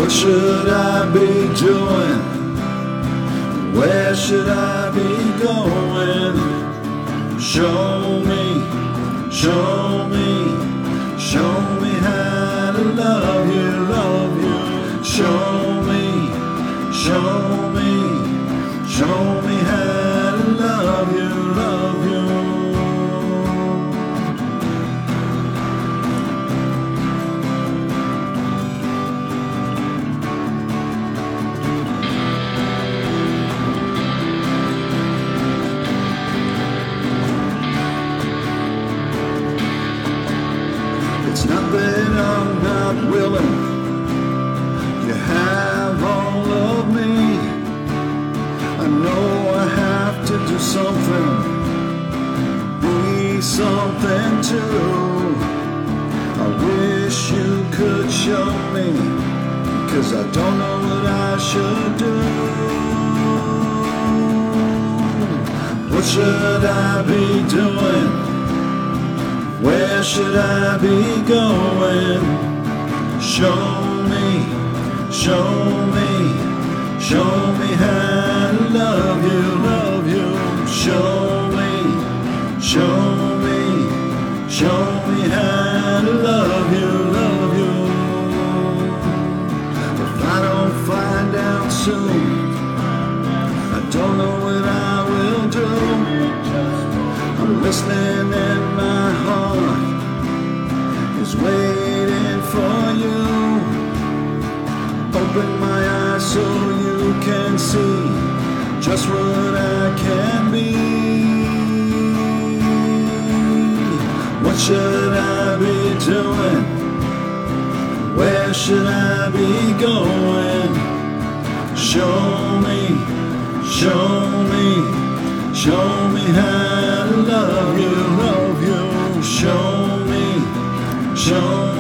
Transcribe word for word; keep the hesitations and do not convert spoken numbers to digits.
What should I be doing? Where should I be going? Show me, show me, show me how to love you, love you. Show me, show me, show me how to love you, love you. It's not that I'm not willing. You have all of me. I know I have to do something, be something too. I wish you could show me, 'cause I don't know what I should do. What should I be doing? Where should I be going? Show me, show me, show me how to love you, love you. Show me, show me, show me how to love you, love you. If I don't find out soon, I don't know what I will do. I'm listening and my heart is waiting for you. Open my eyes so you can see just what I can be. What should I be doing? Where should I be going? Show me, show me, show me how to love you, love you. Show me, show me.